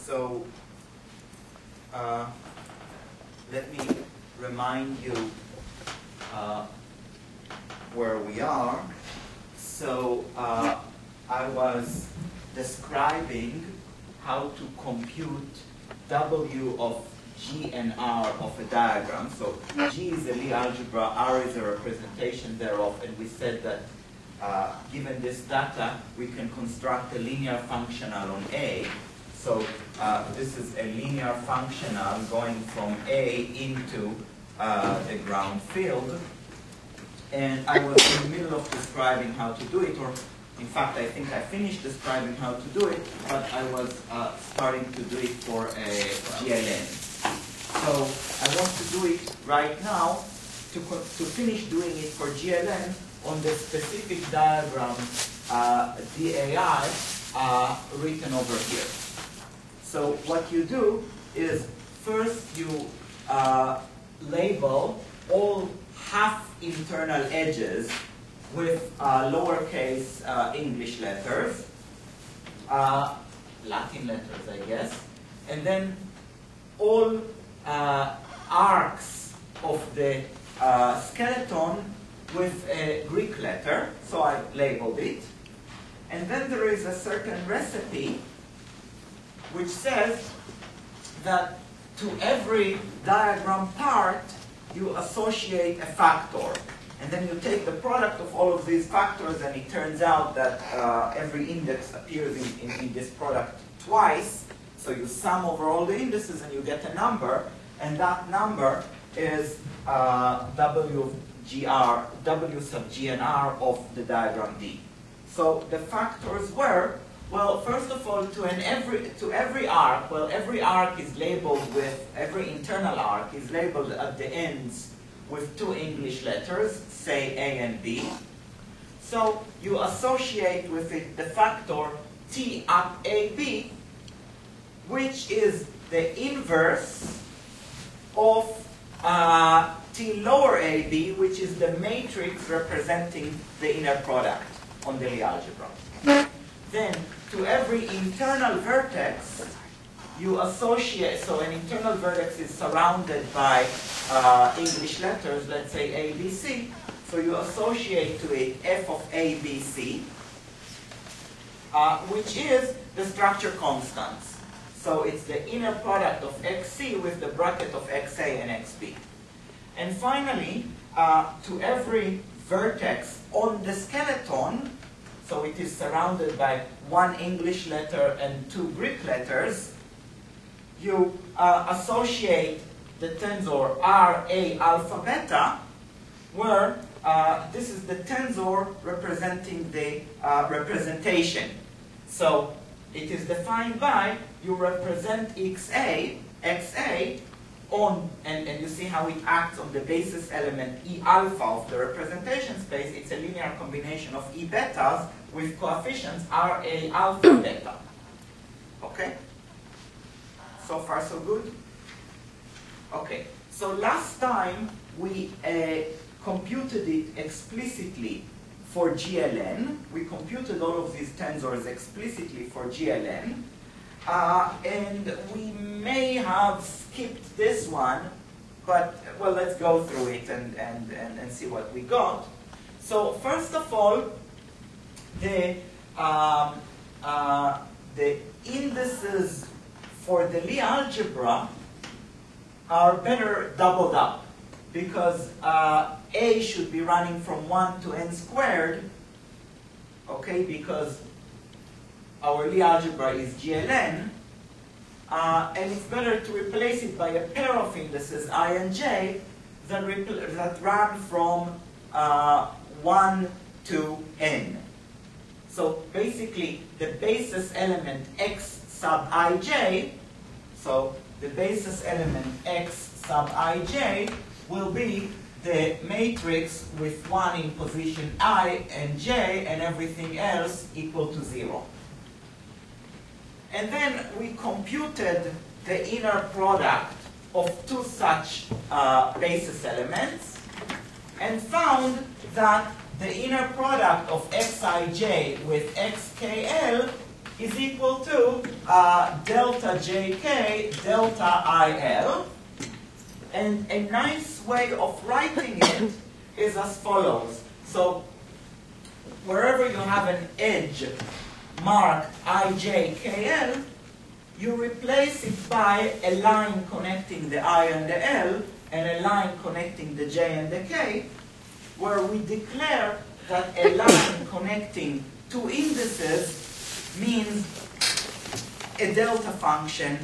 So let me remind you where we are. So I was describing how to compute W of G and R of a diagram. So G is a Lie algebra, R is a representation thereof, and we said that given this data, we can construct a linear functional on A. So this is a linear functional going from A into the ground field. And I was in the middle of describing how to do it, or in fact, I think I finished describing how to do it, but I was starting to do it for a GLN. So I want to do it right now to finish doing it for GLN on the specific diagram DAI written over here. So what you do is first you label all half internal edges with lowercase English letters, Latin letters, I guess, and then all arcs of the skeleton with a Greek letter, so I labeled it. And then there is a certain recipe which says that to every diagram part you associate a factor. And then you take the product of all of these factors, and it turns out that every index appears in this product twice. So you sum over all the indices and you get a number, and that number is W sub G and R of the diagram D. So the factors were, well, first of all, to every arc, well, every arc is labeled with, every internal arc is labeled at the ends with two English letters, say A and B. So you associate with it the factor T up AB, which is the inverse of T lower AB, which is the matrix representing the inner product on the Lie algebra. Then to every internal vertex, you associate, so an internal vertex is surrounded by English letters, let's say ABC, so you associate to it F of ABC, which is the structure constants. So it's the inner product of XC with the bracket of XA and XB. And finally, to every vertex on the skeleton, so it is surrounded by one English letter and two Greek letters, you associate the tensor RA alpha beta, where this is the tensor representing the representation. So it is defined by, you represent XA on, and you see how it acts on the basis element E alpha of the representation space. It's a linear combination of E betas with coefficients RA alpha beta. Okay? So far so good? Okay, so last time we computed it explicitly for GLN. We computed all of these tensors explicitly for GLN. And we may have skipped this one, but, well, let's go through it and see what we got. So first of all, the indices for the Lie algebra are better doubled up, because A should be running from 1 to n squared, okay, because our Lie algebra is GLN, and it's better to replace it by a pair of indices, I and j, that run from 1 to n. So basically, the basis element x sub ij, so the basis element x sub ij will be the matrix with 1 in position I and j, and everything else equal to 0. And then we computed the inner product of two such basis elements, and found that the inner product of xij with xkl is equal to delta jk delta il. And a nice way of writing it is as follows. So wherever you have an edge marked ijkl, you replace it by a line connecting the I and the L and a line connecting the J and the K, where we declare that a line connecting two indices means a delta function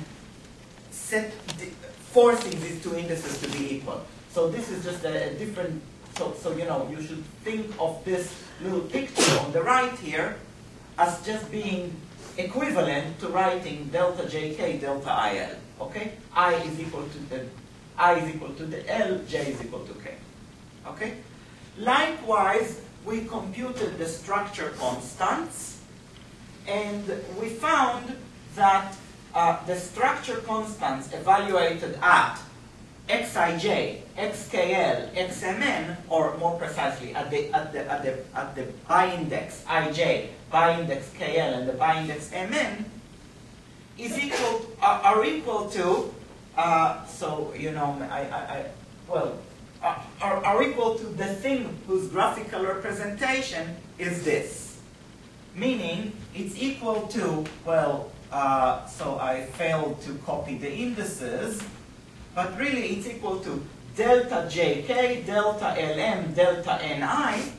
forcing these two indices to be equal. So this is just a different, so you know, you should think of this little picture on the right here as just being equivalent to writing delta jk delta il. Okay? I is equal to the L, J is equal to K. Okay? Likewise, we computed the structure constants, and we found that the structure constants evaluated at xij, xkl, xmn, or more precisely at the bi-index ij, bi-index kl, and the bi-index mn is are equal to so you know are equal to the thing whose graphical representation is this, meaning it's equal to, well, so I failed to copy the indices, but really it's equal to delta jk, delta lm, delta ni,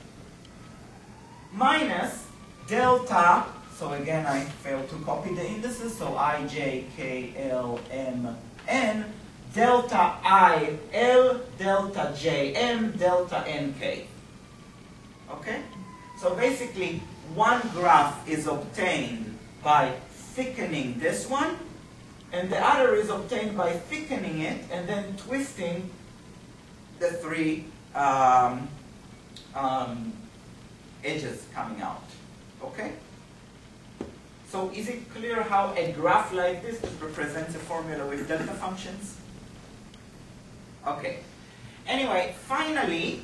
minus delta, so again I failed to copy the indices, so I, j, k, l, m, n, delta I, l, delta j, m, delta n, k. Okay? So basically, one graph is obtained by thickening this one, and the other is obtained by thickening it and then twisting the three edges coming out. Okay? So is it clear how a graph like this represents a formula with delta functions? Okay. Anyway, finally,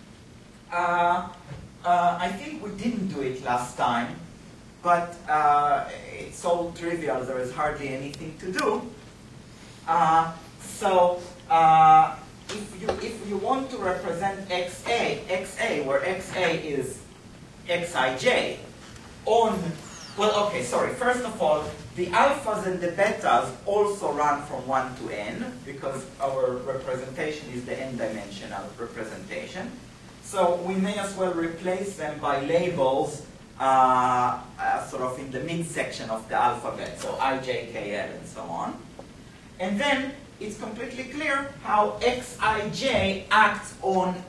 I think we didn't do it last time, but it's so trivial there is hardly anything to do. If you want to represent XA, where XA is Xij, on, well, okay, sorry, first of all, the alphas and the betas also run from 1 to n, because our representation is the n-dimensional representation. So we may as well replace them by labels sort of in the midsection of the alphabet, so I, J, K, L, and so on. And then it's completely clear how Xij acts on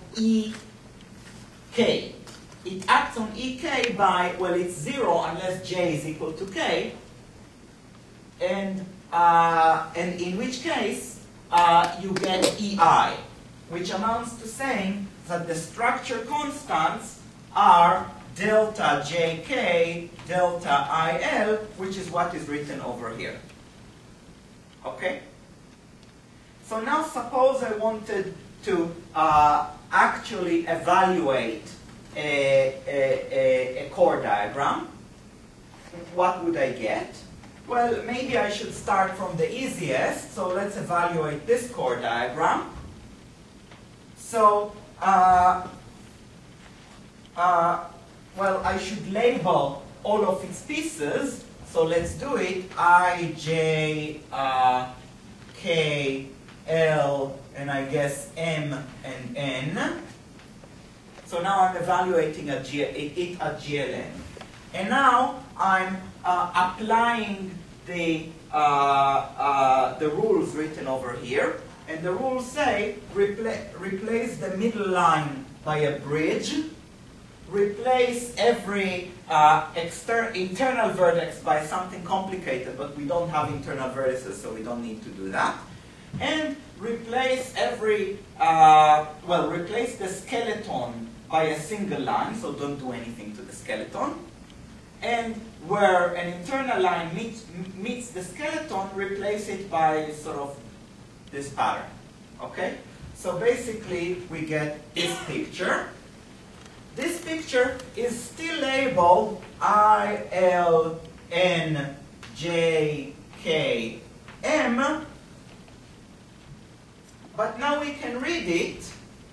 Ek. It acts on Ek by, well, it's 0 unless J is equal to K, and in which case you get Ei, which amounts to saying that the structure constants are delta jk, delta il, which is what is written over here. Okay? So now suppose I wanted to actually evaluate a chord diagram. What would I get? Well, maybe I should start from the easiest. So let's evaluate this chord diagram. So, well, I should label all of its pieces. So let's do it. I, J, K, L, and I guess M and N. So now I'm evaluating it at GLN. And now I'm applying the rules written over here. And the rules say, replace the middle line by a bridge, replace every internal vertex by something complicated, but we don't have internal vertices, so we don't need to do that. And replace every, replace the skeleton by a single line, so don't do anything to the skeleton. And where an internal line meets the skeleton, replace it by sort of this pattern. Okay? So basically, we get this picture. This picture is still labeled I, L, n, j, k, m. But now we can read it.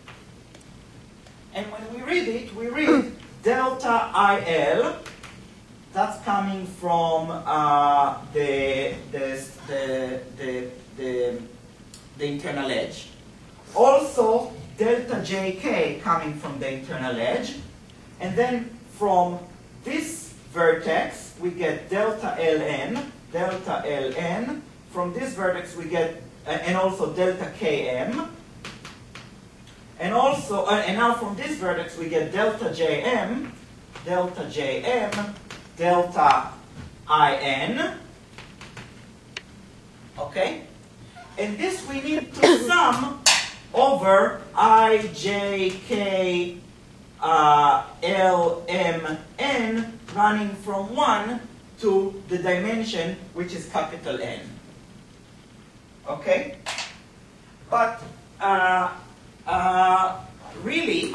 And when we read it, we read delta IL. That's coming from the internal edge. Also, delta JK coming from the internal edge. And then from this vertex, we get delta LN, delta LN. From this vertex, we get, and also delta KM. And also, and now from this vertex, we get delta JM, delta JM, delta IN. Okay? And this we need to sum over IJK LMN running from 1 to the dimension which is capital N. Okay? But really,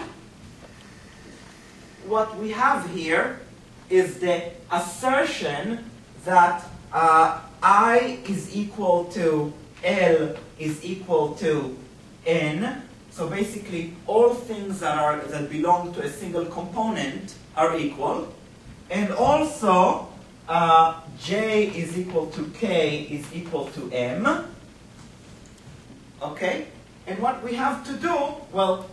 what we have here is the assertion that I is equal to L is equal to N. So basically, all things that belong to a single component are equal. And also, J is equal to K is equal to M. Okay? And what we have to do, well,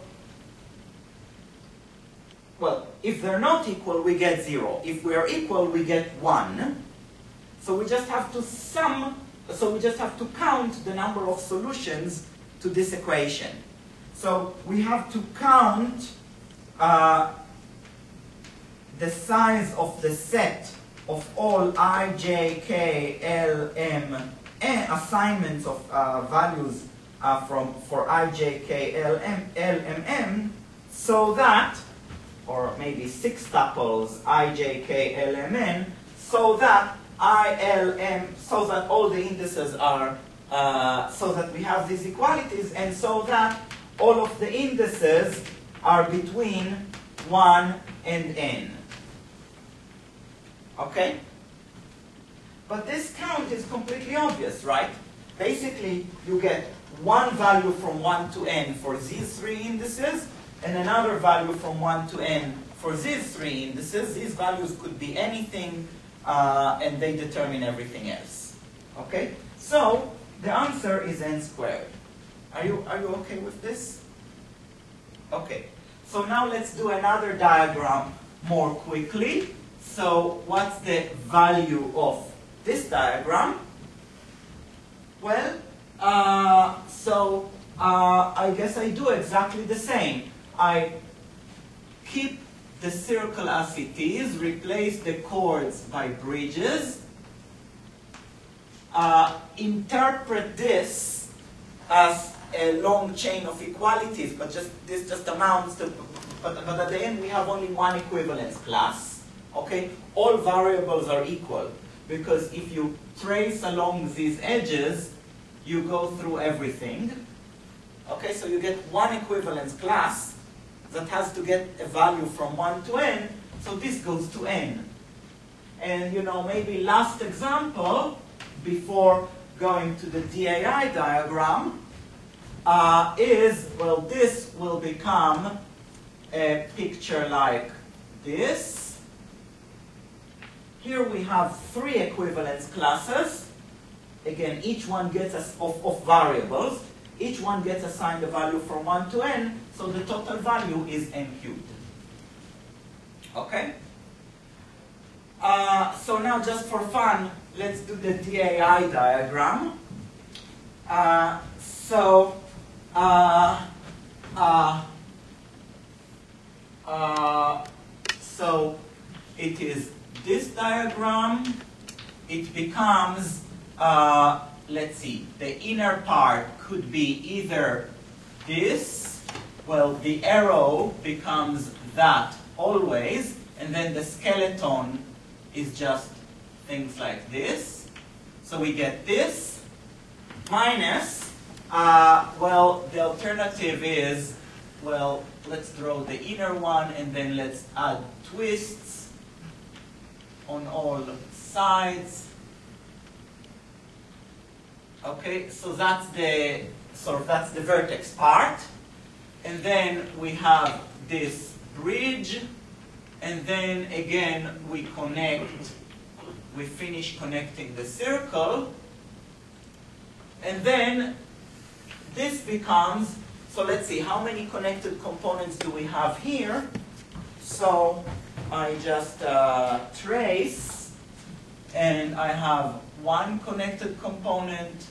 if they're not equal, we get 0. If we are equal, we get 1. So we just have to sum, so we just have to count the number of solutions to this equation. So we have to count the size of the set of all I, J, K, L, M, N assignments of values for I, J, K, L, M, M, so that, or maybe 6 tuples I, J, K, L, M, N, so that I, L, M, so that all the indices are, so that we have these equalities, and so that all of the indices are between 1 and n. Okay? But this count is completely obvious, right? Basically, you get one value from 1 to n for these 3 indices, and another value from 1 to n for these 3 indices. These values could be anything, and they determine everything else. Okay? So, the answer is n squared. Are you okay with this? Okay. So now let's do another diagram more quickly. So what's the value of this diagram? Well, I guess I do exactly the same. I keep the circle as it is, replace the chords by bridges, interpret this as a long chain of equalities, but this just amounts to, but at the end we have only one equivalence class. Okay, all variables are equal, because if you trace along these edges, you go through everything. Okay, so you get one equivalence class that has to get a value from 1 to n, so this goes to n. And maybe last example, before going to the DAI diagram, is, well, this will become a picture like this. Here we have 3 equivalence classes. Again, each one gets of variables. Each one gets assigned a value from 1 to n, so the total value is n cubed. Okay? So now, just for fun, let's do the DAI diagram. So it is this diagram. It becomes, let's see, the inner part could be either this, well, the arrow becomes that always, and then the skeleton is just things like this. So we get this minus, well, the alternative is, well, let's draw the inner one and then let's add twists on all sides. Okay, so that's the vertex part. And then we have this bridge, and then again we finish connecting the circle, and then this becomes, so let's see, how many connected components do we have here? So I just trace, and I have one connected component,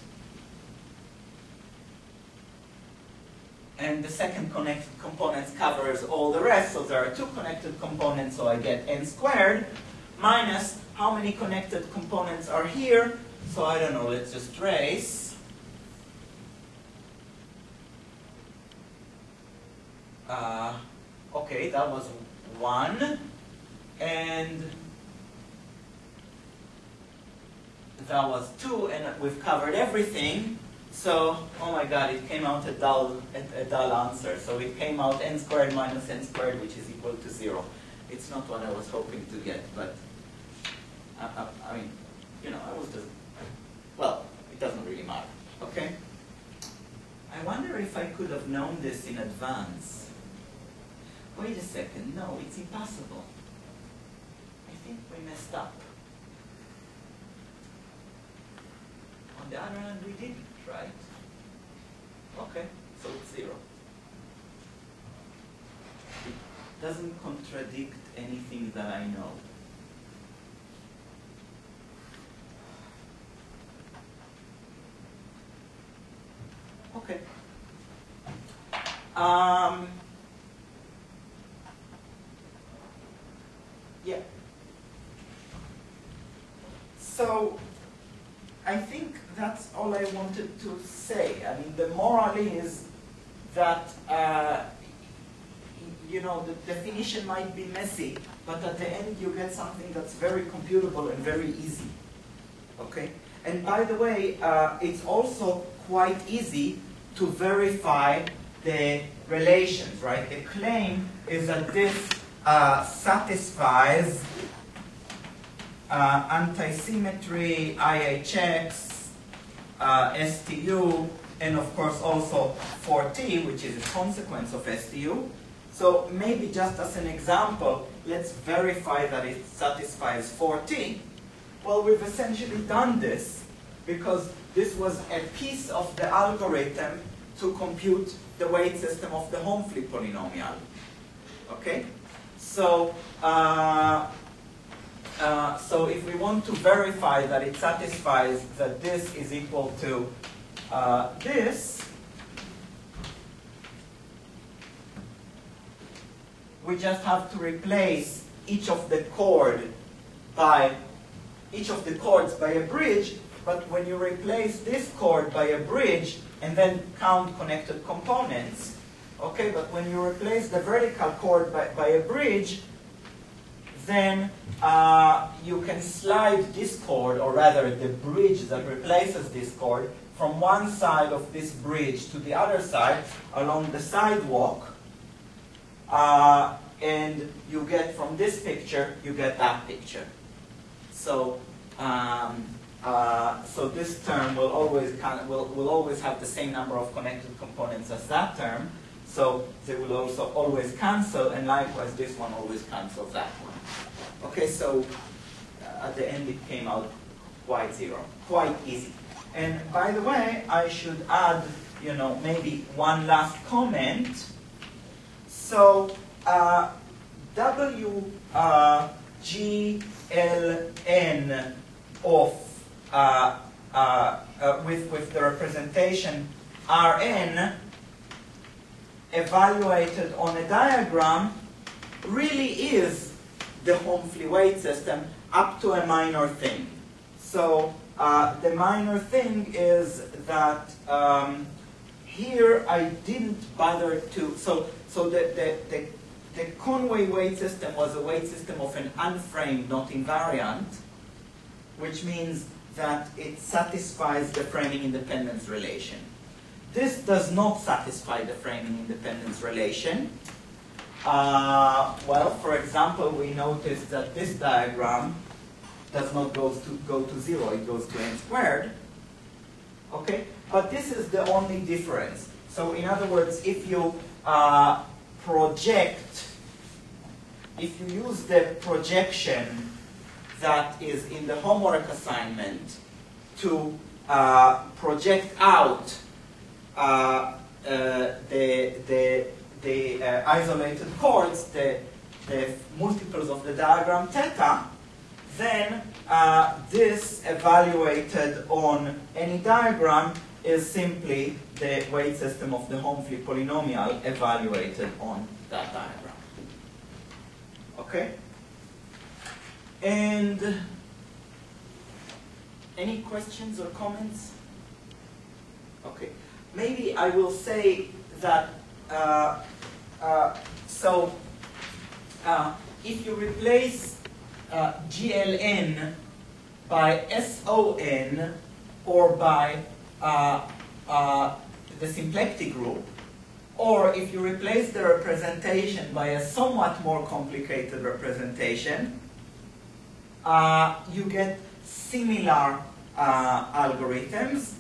and the second connected component covers all the rest, so there are two connected components, so I get n squared, minus how many connected components are here, so I don't know, let's just trace. Okay, that was 1, and that was 2, and we've covered everything. So, oh my God, it came out a dull answer. So it came out n squared minus n squared, which is equal to 0. It's not what I was hoping to get, but I mean, you know, I was just, well, it doesn't really matter, okay? I wonder if I could have known this in advance. Wait a second, no, it's impossible. I think we messed up. On the other hand, we didn't, right? Okay, so it's 0. It doesn't contradict anything that I know. Okay. Yeah. So, I think that's all I wanted to say. I mean, the moral is that, you know, the definition might be messy, but at the end you get something that's very computable and very easy. Okay? And by the way, it's also quite easy to verify the relations, right? The claim is that this satisfies antisymmetry, IHX, STU, and of course also 4T, which is a consequence of STU. So maybe just as an example, let's verify that it satisfies 4T. Well, we've essentially done this because this was a piece of the algorithm to compute the weight system of the Homfly polynomial. Okay? So, so if we want to verify that it satisfies that this is equal to this, we just have to replace each of the chords by a bridge. But when you replace this chord by a bridge and then count connected components, okay, but when you replace the vertical chord by a bridge, then you can slide this chord, or rather the bridge that replaces this chord, from one side of this bridge to the other side along the sidewalk, and you get from this picture, you get that picture. So, so this term will always have the same number of connected components as that term. So they will also always cancel, and likewise this one always cancels that one. Okay, so at the end it came out quite 0, quite easy. And by the way, I should add, you know, maybe one last comment. So WGLN of with the representation Rn evaluated on a diagram really is the Homfly weight system up to a minor thing. So the minor thing is that here I didn't bother to, so the Conway weight system was a weight system of an unframed, not invariant, which means that it satisfies the framing independence relation. This does not satisfy the framing independence relation. Well, for example, we noticed that this diagram does not go to 0, it goes to n squared. Okay, but this is the only difference. So in other words, if you if you use the projection that is in the homework assignment to project out the isolated chords, the multiples of the diagram theta, then this evaluated on any diagram is simply the weight system of the Helmholtz polynomial evaluated on that diagram. Okay? And any questions or comments? Okay. Maybe I will say that if you replace GLN by SON or by the symplectic group, or if you replace the representation by a somewhat more complicated representation, you get similar algorithms.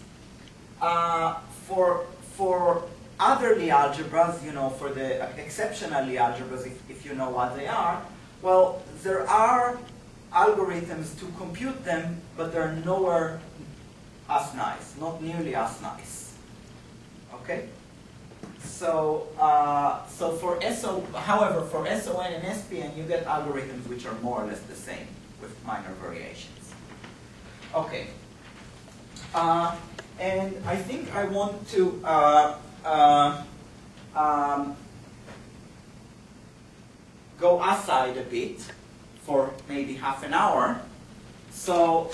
For other Lie algebras, you know, for the exceptional Lie algebras, if you know what they are, well, there are algorithms to compute them, but they're nowhere as nice, not nearly as nice. Okay? So, however, for SON and SPN, you get algorithms which are more or less the same with minor variations. Okay. And I think I want to go aside a bit for maybe half an hour. So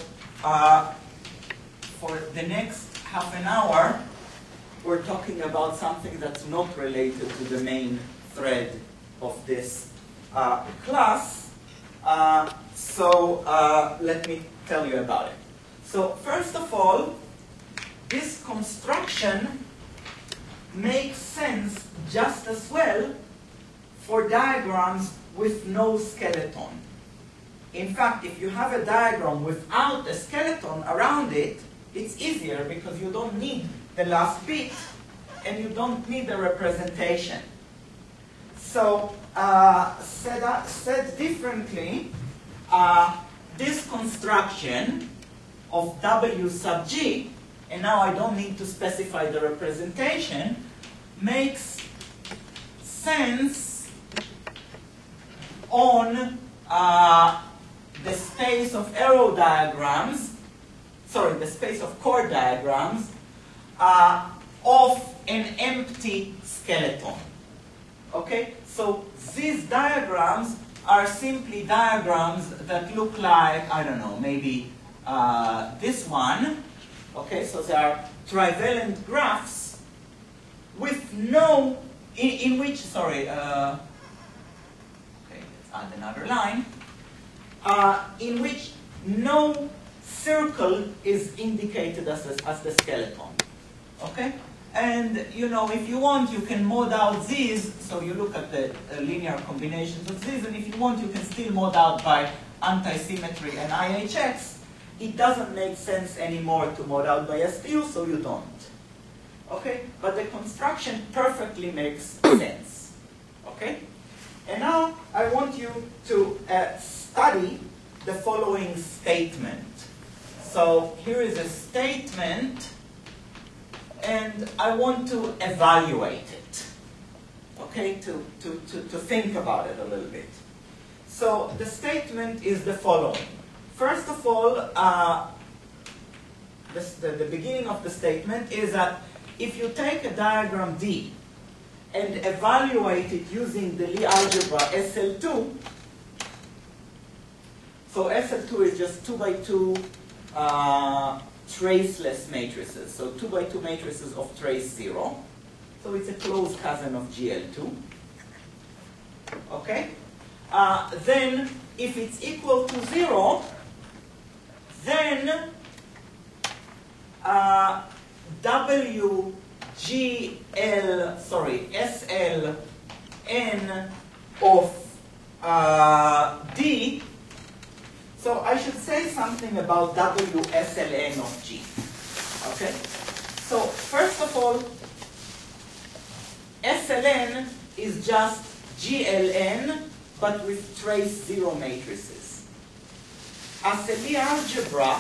for the next half an hour, we're talking about something that's not related to the main thread of this class. Let me tell you about it. So first of all, this construction makes sense just as well for diagrams with no skeleton. In fact, if you have a diagram without a skeleton around it, it's easier because you don't need the last bit and you don't need the representation. So, said differently, this construction of W sub G, and now I don't need to specify the representation, makes sense on the space of arrow diagrams, sorry, the space of chord diagrams of an empty skeleton. Okay? So these diagrams are simply diagrams that look like, I don't know, maybe this one. Okay, so they are trivalent graphs with no, in which, sorry, okay, let's add another line, in which no circle is indicated as the skeleton. Okay? And, you know, if you want, you can mod out these, so you look at the linear combinations of these, and if you want, you can still mod out by anti-symmetry and IHX. It doesn't make sense anymore to mod out by SPU, so you don't. Okay? But the construction perfectly makes sense. Okay? And now I want you to study the following statement. So here is a statement, and I want to evaluate it. Okay? To think about it a little bit. So the statement is the following. First of all, the beginning of the statement is that if you take a diagram D and evaluate it using the Lie algebra SL2, so SL2 is just 2 by 2 traceless matrices, so 2 by 2 matrices of trace 0. So it's a closed cousin of GL2. Okay? Then, if it's equal to 0, then SLN of D, So I should say something about WSLN of G. Okay? So first of all, SLN is just GLN, but with trace zero matrices. As a Lie algebra,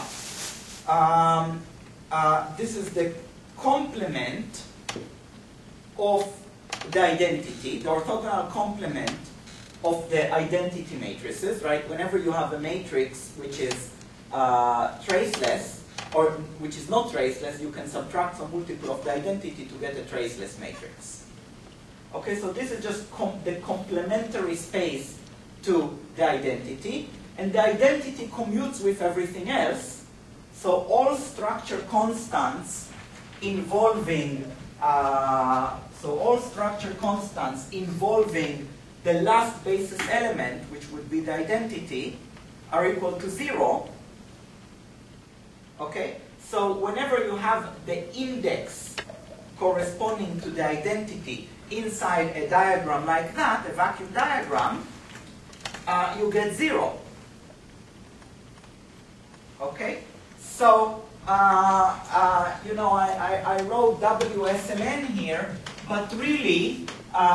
this is the complement of the identity, the orthogonal complement of the identity matrices, right? Whenever you have a matrix which is traceless, or which is not traceless, you can subtract some multiple of the identity to get a traceless matrix. Okay, so this is just the complementary space to the identity, and the identity commutes with everything else, so all structure constants involving the last basis element, which would be the identity, are equal to 0. Okay? So whenever you have the index corresponding to the identity inside a diagram like that, a vacuum diagram, you get 0. Okay? So, you know, I wrote WSLN here, but really,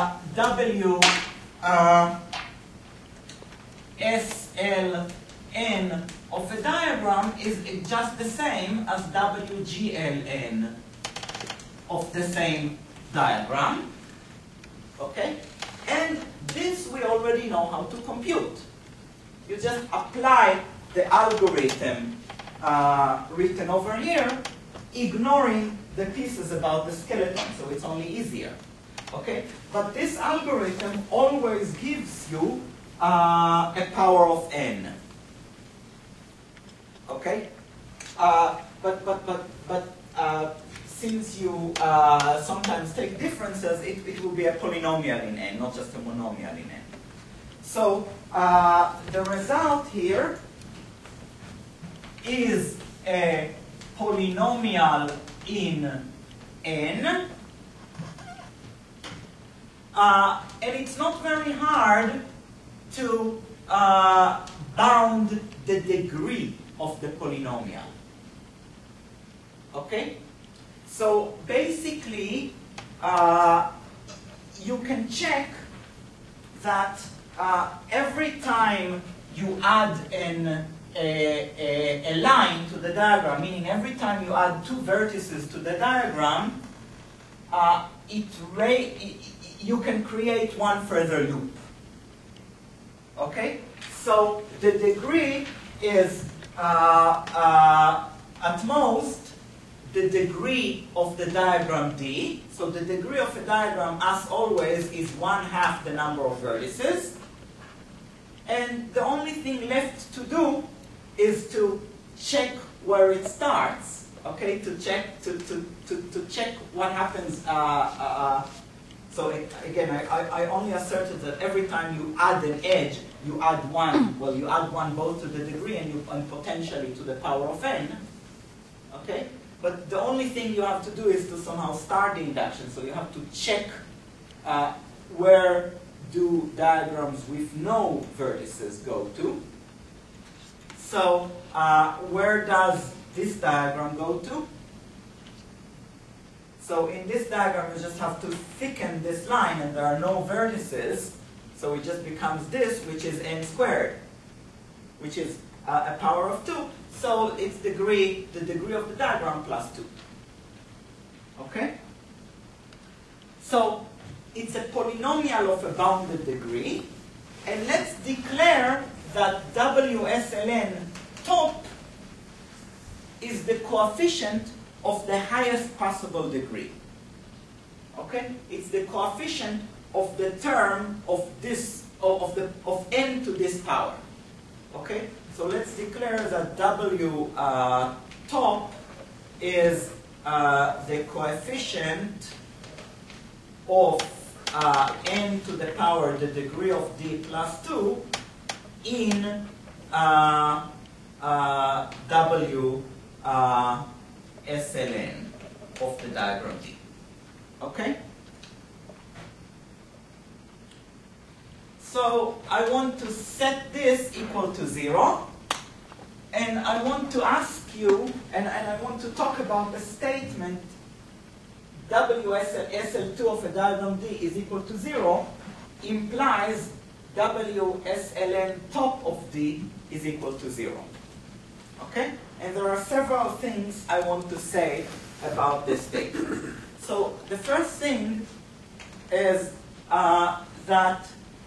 WSLN of a diagram is just the same as WGLN of the same diagram. Okay? And this we already know how to compute. You just apply the algorithm written over here, ignoring the pieces about the skeleton, so it's only easier. Okay? But this algorithm always gives you a power of n. Okay? But since you sometimes take differences, it will be a polynomial in n, not just a monomial in n. So the result here is a polynomial in n, and it's not very hard to bound the degree of the polynomial. Okay? So basically, you can check that every time you add a line to the diagram, meaning every time you add two vertices to the diagram, you can create one further loop. Okay? So the degree is, at most, the degree of the diagram D. So the degree of a diagram, as always, is 1/2 the number of vertices. And the only thing left to do is to check where it starts. Okay, to check what happens. So again, I only asserted that every time you add an edge, you add one. Well, you add one both to the degree and potentially to the power of n. Okay, but the only thing you have to do is to somehow start the induction. So you have to check where do diagrams with no vertices go to. So where does this diagram go to? So in this diagram, you just have to thicken this line, and there are no vertices. So it just becomes this, which is n squared, which is a power of 2. So it's the degree of the diagram plus 2. Okay? So it's a polynomial of a bounded degree. And let's declare that WSLN top is the coefficient of the highest possible degree. Okay? It's the coefficient of the term of this of n to this power. Okay? So let's declare that W top is the coefficient of n to the power, the degree of D plus 2 in W SLN of the diagram D. Okay? So I want to set this equal to 0. And I want to ask you, and I want to talk about the statement WSL2 of a diagram D is equal to 0 implies WSLN top of D is equal to 0. Okay? And there are several things I want to say about this statement. So the first thing is that,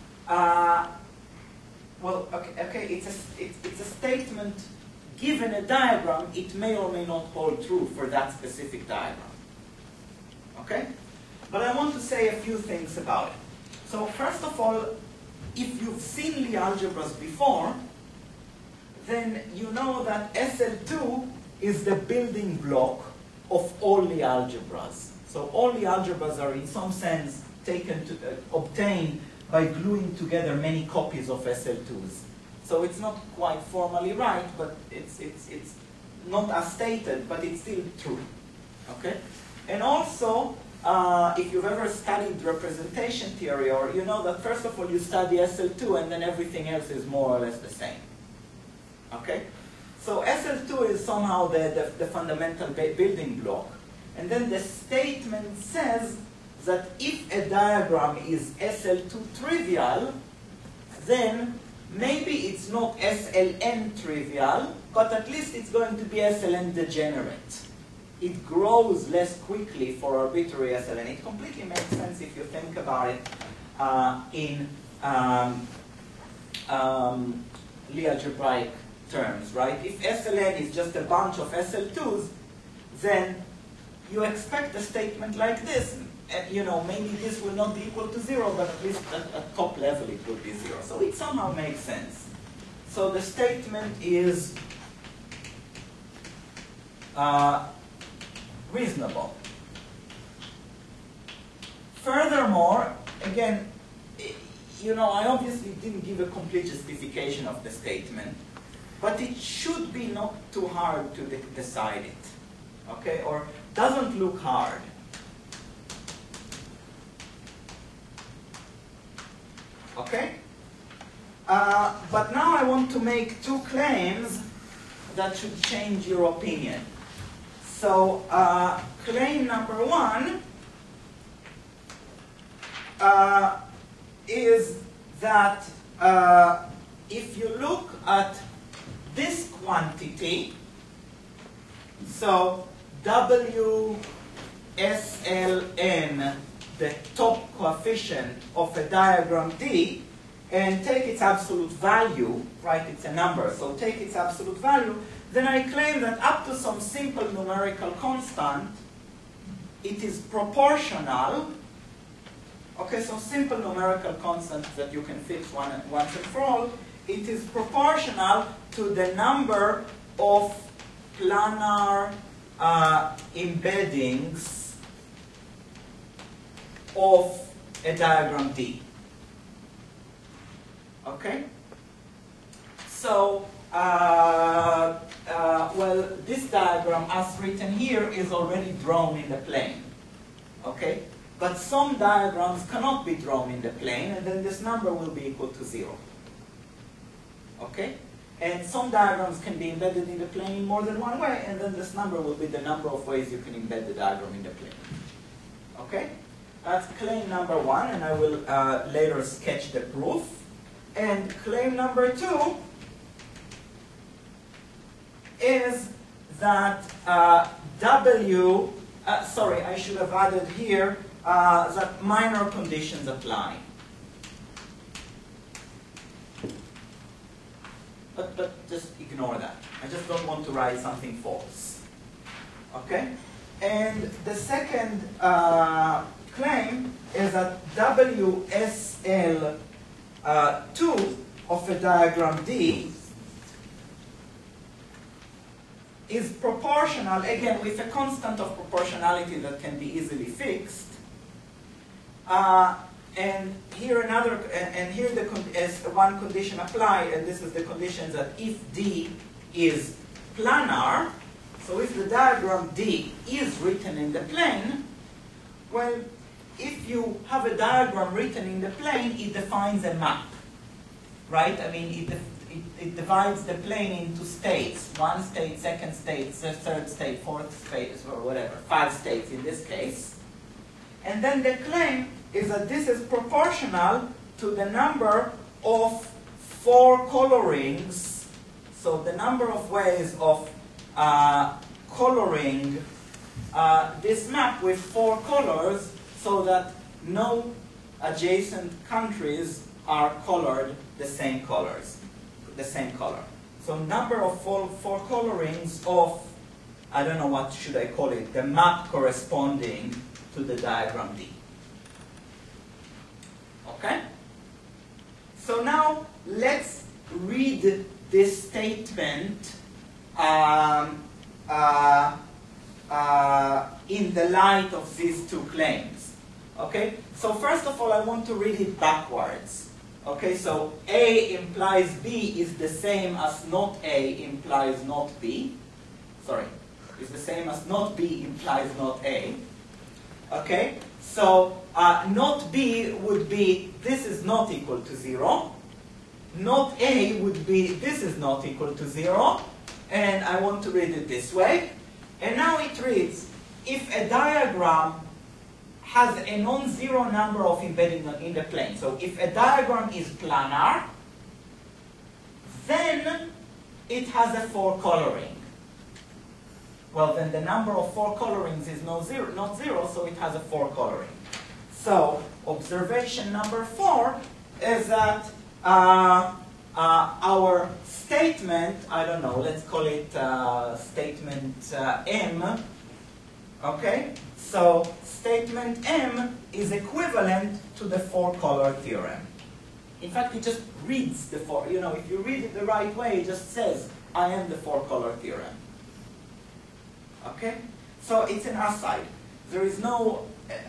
well, okay, it's a statement. Given a diagram, it may or may not hold true for that specific diagram. Okay? But I want to say a few things about it. So first of all, if you've seen Lie algebras before, then you know that SL2 is the building block of all Lie algebras. So all Lie algebras are in some sense taken to obtained by gluing together many copies of SL2s. So it's not quite formally right, but it's not as stated, but it's still true. Okay? And also, if you've ever studied representation theory, or you know that first of all you study SL2 and then everything else is more or less the same. Okay? So SL2 is somehow the fundamental building block. And then the statement says that if a diagram is SL2 trivial, then maybe it's not SLN trivial, but at least it's going to be SLN degenerate. It grows less quickly for arbitrary SLN. It completely makes sense if you think about it in Lie algebraic terms, right? If SLN is just a bunch of SL2s, then you expect a statement like this. You know, maybe this will not be equal to 0, but at least at top level it will be 0. So it somehow makes sense. So the statement is reasonable. Furthermore, again, you know, I obviously didn't give a complete justification of the statement, but it should be not too hard to decide it, okay? Or doesn't look hard. Okay? But now I want to make two claims that should change your opinion. So, claim number one is that if you look at this quantity, so WSLN, the top coefficient of a diagram D, and take its absolute value, right, it's a number, so take its absolute value, then I claim that up to some simple numerical constant, it is proportional. Okay, so simple numerical constant that you can fix once and for all, it is proportional to the number of planar embeddings of a diagram D. Okay? So, well, this diagram as written here is already drawn in the plane. Okay? But some diagrams cannot be drawn in the plane, and then this number will be equal to 0. Okay? And some diagrams can be embedded in the plane in more than one way, and then this number will be the number of ways you can embed the diagram in the plane. Okay? That's claim number one, and I will later sketch the proof. And claim number two is that sorry, I should have added here that minor conditions apply. But just ignore that. I just don't want to write something false. Okay? And the second claim is that WSL2 of a diagram D is proportional, again, with a constant of proportionality that can be easily fixed. And here is one condition applied, and this is the condition that if D is planar, so if the diagram D is written in the plane, well, if you have a diagram written in the plane, it defines a map, right? I mean, it divides the plane into states. 1 state, 2nd state, 3rd state, 4th state, or whatever. 5 states in this case. And then the claim is that this is proportional to the number of 4 colorings. So the number of ways of coloring this map with 4 colors so that no adjacent countries are colored the same colors, the same color. So number of 4 colorings of, I don't know what should I call it, the map corresponding to the diagram D. Okay? So now let's read this statement in the light of these 2 claims. Okay? So first of all, I want to read it backwards. Okay, so A implies B is the same as not A implies not B. Sorry, is the same as not B implies not A. Okay, so not B would be this is not equal to 0. Not A would be this is not equal to 0. And I want to read it this way. And now it reads, if a diagram has a non-zero number of embedding in the plane. So if a diagram is planar, then it has a 4 coloring. Well, then the number of 4 colorings is not zero, so it has a 4 coloring. So observation number 4 is that our statement, I don't know, let's call it statement M, okay? So statement M is equivalent to the 4-color theorem. In fact, it just reads the 4. You know, if you read it the right way, it just says, I am the 4-color theorem. Okay? So it's an aside. There is no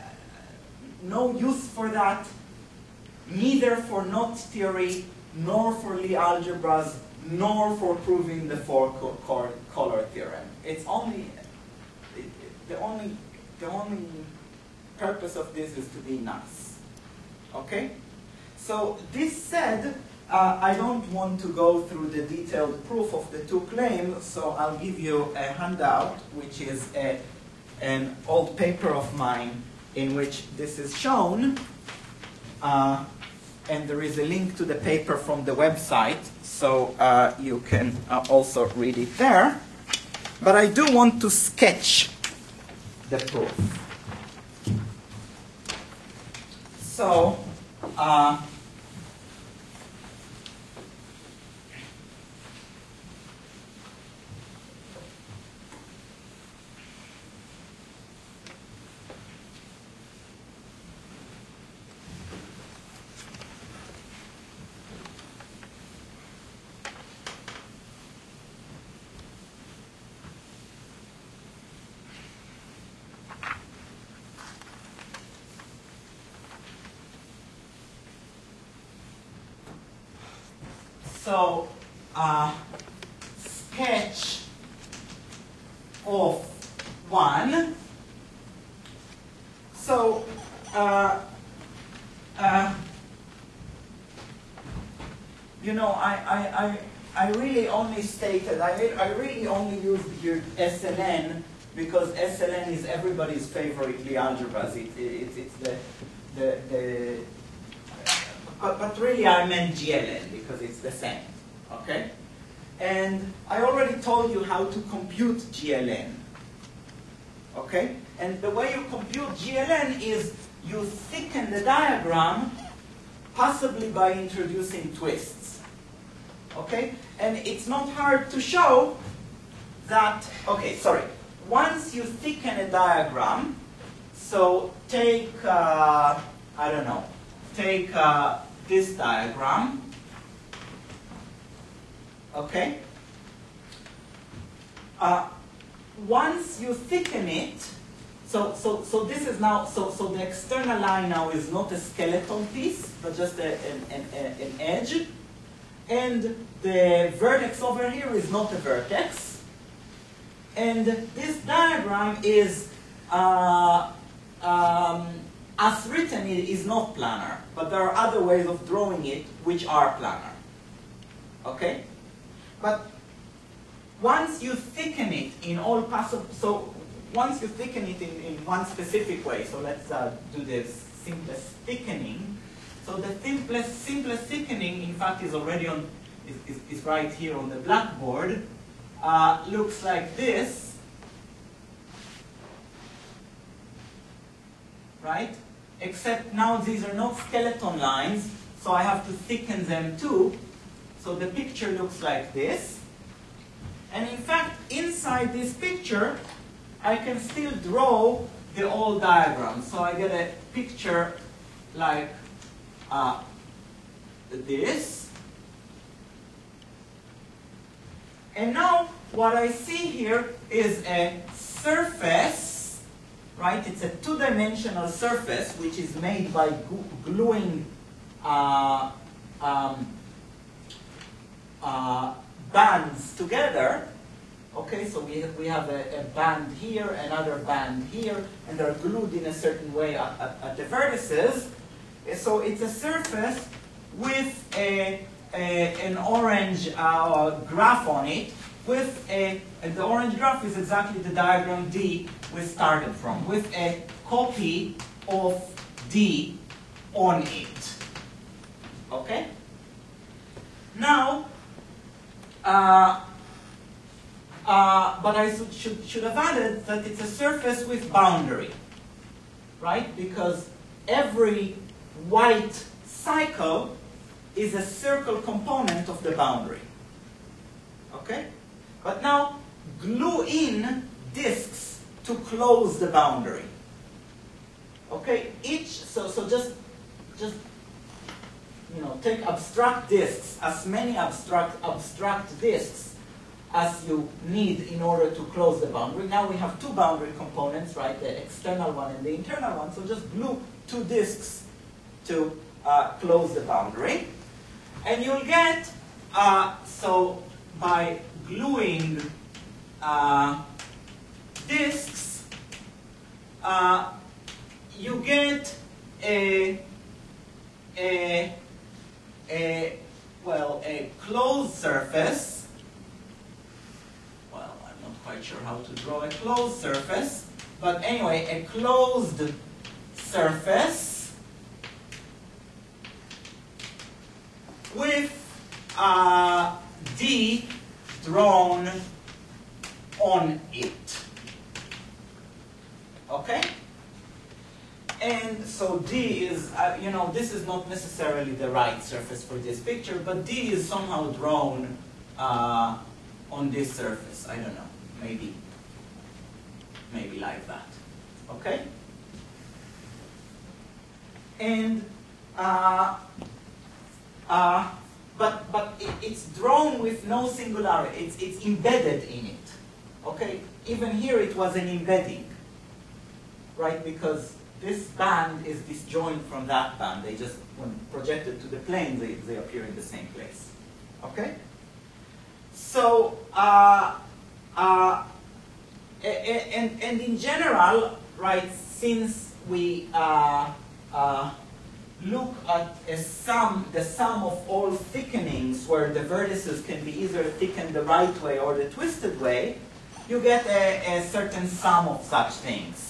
use for that, neither for knot theory, nor for Lie algebras, nor for proving the 4-color theorem. It's only, the only purpose of this is to be nice. Okay? So this said, I don't want to go through the detailed proof of the 2 claims, so I'll give you a handout, which is an old paper of mine in which this is shown. And there is a link to the paper from the website, so you can also read it there. But I do want to sketch the proof. So, sketch of 1. So, you know, I really only stated, I really only used here SLN because SLN is everybody's favorite Lie algebras. It's but really I meant GLN because it's the same, okay? And I already told you how to compute GLN, okay? And the way you compute GLN is you thicken the diagram, possibly by introducing twists, okay? And it's not hard to show that, okay, sorry. Once you thicken a diagram, so take, I don't know, take this diagram, okay? Once you thicken it, so this is now, so the external line now is not a skeleton piece, but just an edge. And the vertex over here is not a vertex. And this diagram is, as written, it is not planar, but there are other ways of drawing it which are planar. Okay? But once you thicken it in all possible, so once you thicken it in one specific way, so let's do the simplest thickening. So the simplest thickening, in fact, is already on, is right here on the blackboard. Looks like this, right? Except now these are not skeleton lines, so I have to thicken them too. So the picture looks like this. And in fact, inside this picture, I can still draw the old diagram. So I get a picture like this. And now what I see here is a surface, right? It's a two-dimensional surface which is made by gluing bands together. Okay, so we have a band here, another band here, and they're glued in a certain way at the vertices. So it's a surface with an orange graph on it, and the orange graph is exactly the diagram D we started from, with a copy of D on it. Okay? Now, but I should have added that it's a surface with boundary, right? Because every white cycle is a circle component of the boundary. Okay? But now glue in disks to close the boundary. Okay? So just take abstract disks, as many abstract disks as you need in order to close the boundary. Now we have two boundary components, right? The external one and the internal one. So just glue two disks to close the boundary. And you'll get, so by gluing disks, you get a closed surface. Well, I'm not quite sure how to draw a closed surface, but anyway, a closed surface with D drawn on it. Okay? And so D is, this is not necessarily the right surface for this picture, but D is somehow drawn on this surface. I don't know, maybe like that. Okay? And but it's drawn with no singularity. It's embedded in it. Okay? Even here it was an embedding, right? Because this band is disjoint from that band. They just, when projected to the plane, they appear in the same place. Okay? So, and in general, right, since we look at the sum of all thickenings where the vertices can be either thickened the right way or the twisted way, you get a certain sum of such things.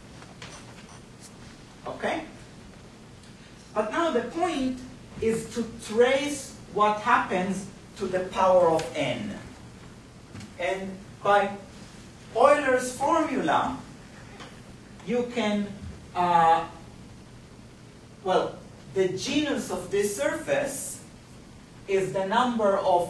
Okay? But now the point is to trace what happens to the power of n. And by Euler's formula, you can, the genus of this surface is the number of,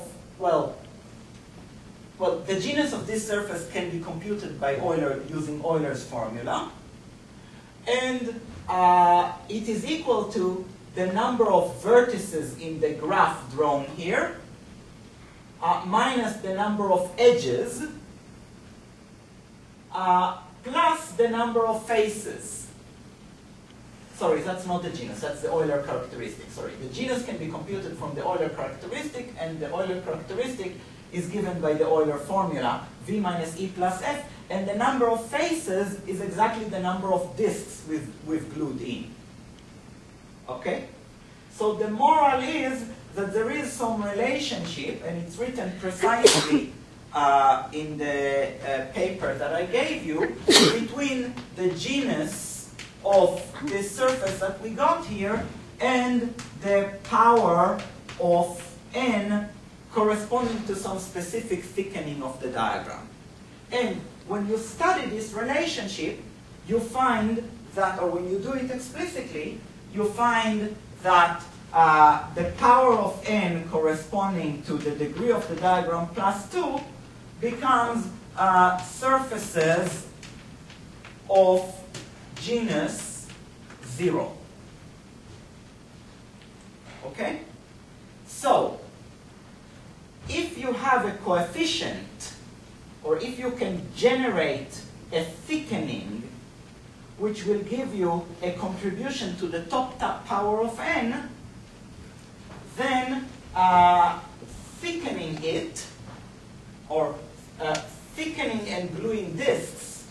the genus of this surface can be computed by Euler using Euler's formula. And it is equal to the number of vertices in the graph drawn here, minus the number of edges, plus the number of faces. Sorry, that's not the genus, that's the Euler characteristic. Sorry, the genus can be computed from the Euler characteristic, and the Euler characteristic is given by the Euler formula, V minus E plus F, and the number of faces is exactly the number of disks we've glued in. Okay? So the moral is that there is some relationship, and it's written precisely in the paper that I gave you, between the genus of this surface that we got here and the power of n corresponding to some specific thickening of the diagram. And when you study this relationship, you find that, or when you do it explicitly, you find that the power of n corresponding to the degree of the diagram plus 2 becomes surfaces of genus 0. Okay? So, if you have a coefficient, or if you can generate a thickening which will give you a contribution to the top power of n, then thickening it, or thickening and gluing disks,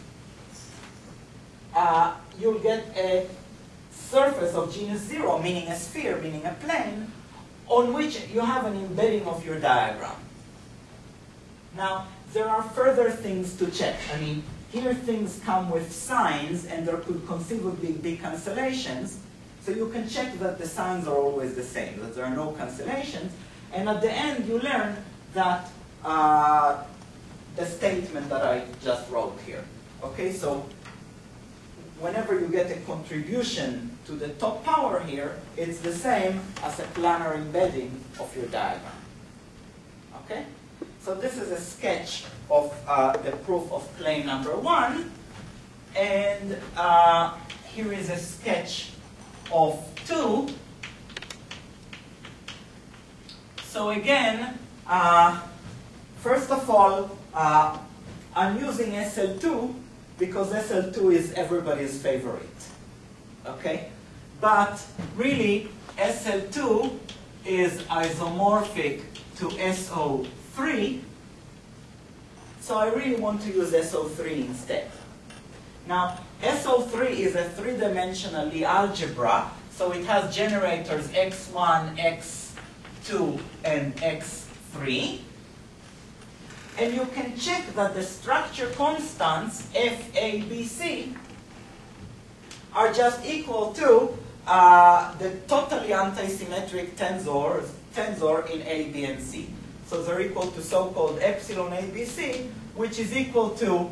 you'll get a surface of genus 0, meaning a sphere, meaning a plane, on which you have an embedding of your diagram. Now, there are further things to check. I mean, here things come with signs, and there could conceivably be cancellations. So you can check that the signs are always the same, that there are no cancellations. And at the end, you learn that the statement that I just wrote here. Okay, so whenever you get a contribution to the top power here, it's the same as a planar embedding of your diagram. Okay? So this is a sketch of the proof of claim number 1. And here is a sketch of 2. So again, first of all, I'm using SL2 because SL2 is everybody's favorite. Okay? But really, SL2 is isomorphic to SO3. So I really want to use SO3 instead. Now, SO3 is a three-dimensional Lie algebra, so it has generators x1, x2, and x3. And you can check that the structure constants, F, A, B, C, are just equal to the totally antisymmetric tensor in A, B, and C. So they're equal to so-called epsilon ABC, which is equal to,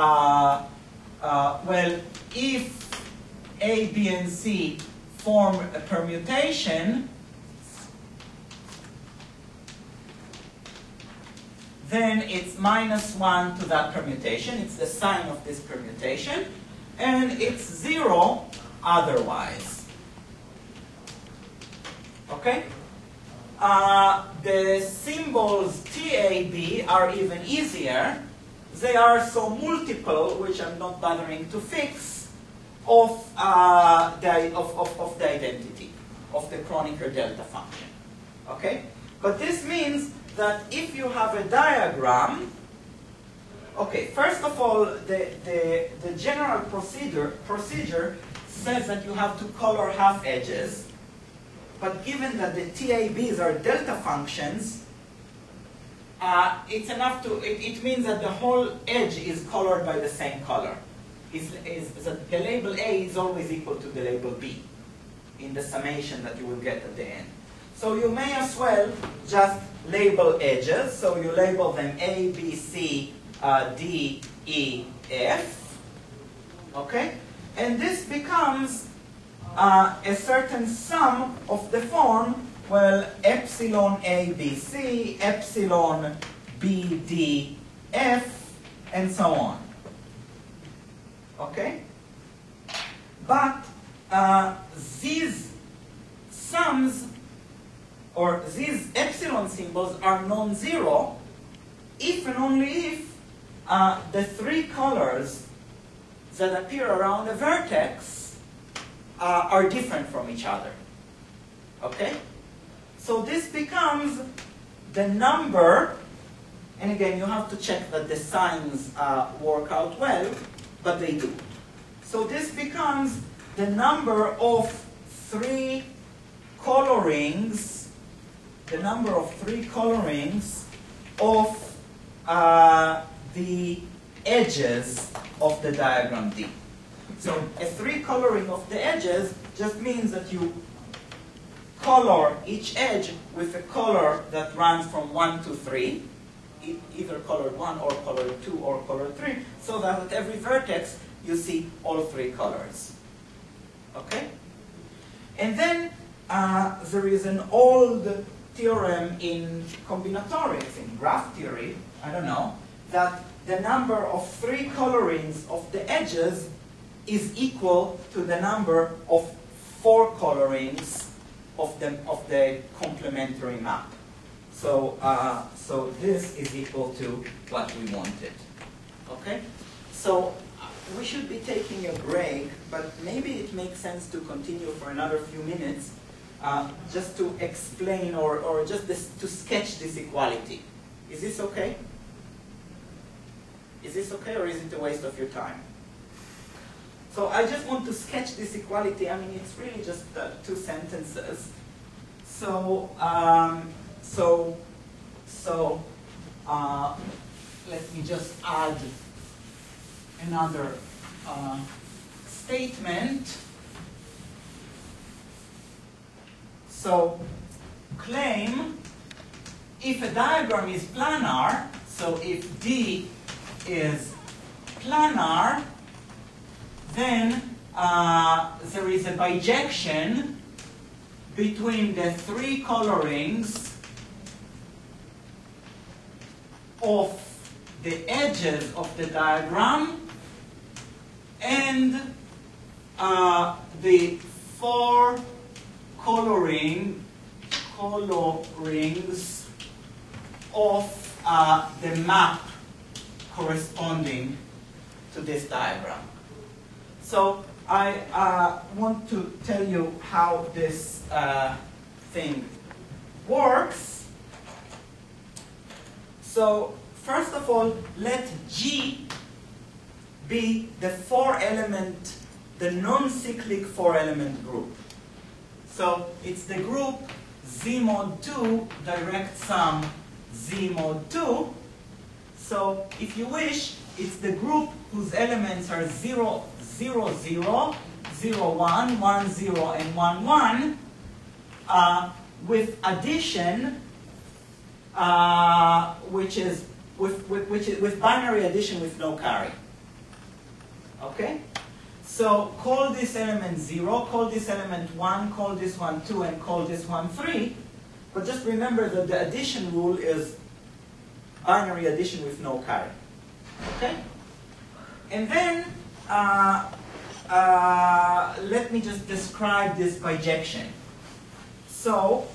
well, if A, B, and C form a permutation, then it's -1 to that permutation. It's the sign of this permutation. And it's 0 otherwise. Okay? The symbols TAB are even easier. They are so multiple, which I'm not bothering to fix, of the identity, of the Kronecker delta function. Okay? But this means that if you have a diagram, okay, first of all, the general procedure says that you have to color half edges. But given that the TABs are delta functions, it's enough to, it means that the whole edge is colored by the same color. That the label A is always equal to the label B in the summation that you will get at the end. So you may as well just label edges. So you label them A, B, C, D, E, F. Okay? And this becomes a certain sum of the form, well, epsilon A, B, C, epsilon B, D, F, and so on. Okay? But these sums, or these epsilon symbols, are non-zero if and only if the three colors that appear around a vertex are different from each other. Okay? So this becomes the number, and again, you have to check that the signs work out well, but they do. So this becomes the number of three colorings the number of 3 colorings of the edges of the diagram D. So a 3 coloring of the edges just means that you color each edge with a color that runs from 1 to 3, either colored 1 or colored 2 or colored 3, so that at every vertex you see all 3 colors. Okay? And then there is an old theorem in combinatorics, in graph theory, I don't know, that the number of 3 colorings of the edges is equal to the number of 4 colorings of the complementary map. So, so this is equal to what we wanted. Okay? So we should be taking a break, but maybe it makes sense to continue for another few minutes just to explain or just to sketch this equality. Is this okay? Is this okay, or is it a waste of your time? So I just want to sketch this equality. I mean, it's really just 2 sentences. So, let me just add another statement. So, claim if a diagram is planar, so if D is planar, then there is a bijection between the 3 colorings of the edges of the diagram and the 4 colorings of the map corresponding to this diagram. So I want to tell you how this thing works. So first of all, let G be the 4-element, the non-cyclic 4-element group. So it's the group Z mod 2 direct sum Z mod 2. So if you wish, it's the group whose elements are 0, 0, 0, 0, 1, 1, 0, and 1, 1, with addition, which is with binary addition with no carry. Okay? So call this element 0, call this element 1, call this one 2, and call this one 3. But just remember that the addition rule is binary addition with no carry. Okay? And then let me just describe this bijection. So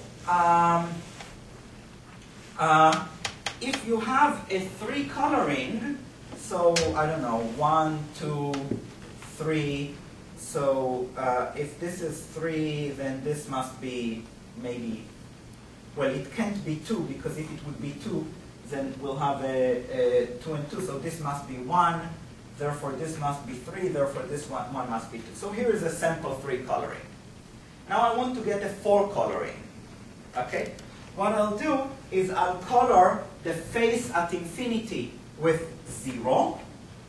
if you have a 3 coloring, so I don't know, 1, 2, 3. So if this is 3, then this must be maybe, well, it can't be 2, because if it would be 2, then we'll have a 2 and 2. So this must be 1. Therefore, this must be 3. Therefore, this one must be 2. So here is a sample 3 coloring. Now I want to get a 4 coloring. Okay? What I'll do is I'll color the face at infinity with 0.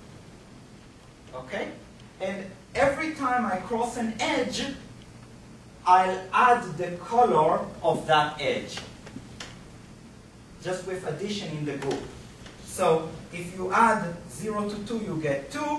Okay? And every time I cross an edge, I'll add the color of that edge, just with addition in the group. So if you add 0 to 2, you get 2.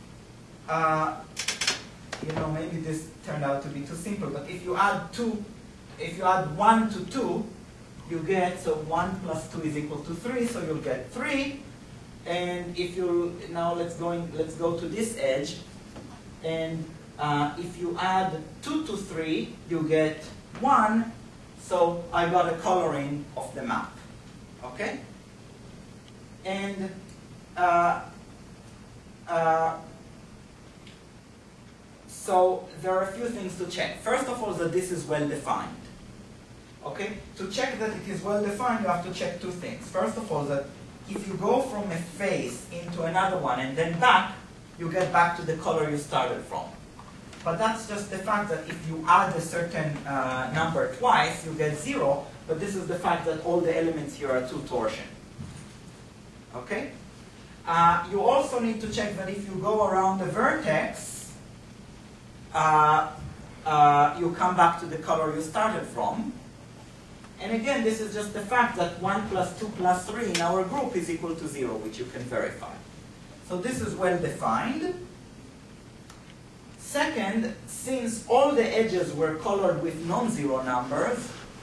You know, maybe this turned out to be too simple, but if you add 1 to 2, you get, so 1 plus 2 is equal to 3, so you'll get 3. And if you, now let's go to this edge, and if you add 2 to 3, you get 1, so I got a coloring of the map. Okay? And so there are a few things to check. First of all, that this is well defined. Okay? To check that it is well defined, you have to check 2 things. First of all, that if you go from a face into another one and then back, you get back to the color you started from. But that's just the fact that if you add a certain number twice, you get 0. but this is the fact that all the elements here are 2 torsion. Okay? You also need to check that if you go around the vertex, you come back to the color you started from. And again, this is just the fact that 1 plus 2 plus 3 in our group is equal to 0, which you can verify. So this is well defined. Second, since all the edges were colored with non-zero numbers,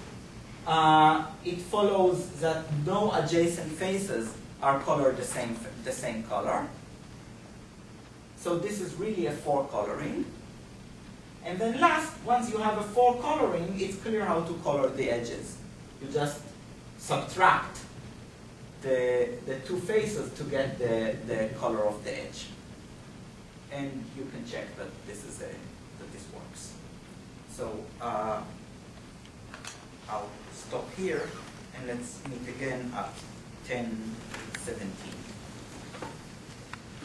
it follows that no adjacent faces are colored the same color. So this is really a 4 coloring. And then last, once you have a 4 coloring, it's clear how to color the edges. You just subtract the 2 faces to get the color of the edge. And you can check that this works. So I'll stop here and let's meet again at 10:17.